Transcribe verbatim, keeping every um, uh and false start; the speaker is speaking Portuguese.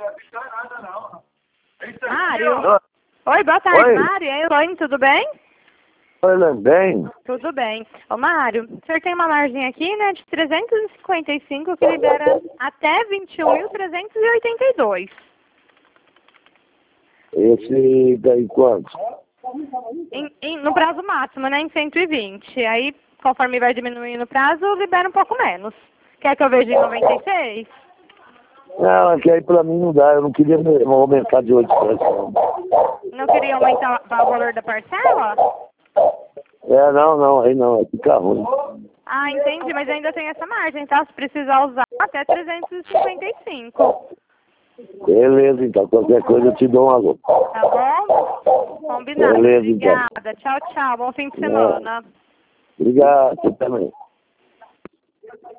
Mário? Oi, boa tarde, Oi. Mário. E aí, Elaine, tudo bem? Oi, Elaine, bem? Tudo bem. Ô, Mário, o senhor tem uma margem aqui, né, de trezentos e cinquenta e cinco que libera até vinte e um mil trezentos e oitenta e dois. Esse daí quanto? Em, em, no prazo máximo, né, em cento e vinte. Aí, conforme vai diminuindo o prazo, libera um pouco menos. Quer que eu veja em noventa e seis? Não, é que aí pra mim não dá, eu não queria me- aumentar de oitocentos. Não. Não queria aumentar o valor da parcela? É, não, não, aí não, aí fica ruim. Ah, entendi, mas ainda tem essa margem, tá? Se precisar usar, até trezentos e cinquenta e cinco. Beleza, então, qualquer coisa eu te dou um alô. Tá bom? Combinado. Beleza, então. Obrigada. Tchau, tchau. Bom fim de semana. É. Obrigado, você também.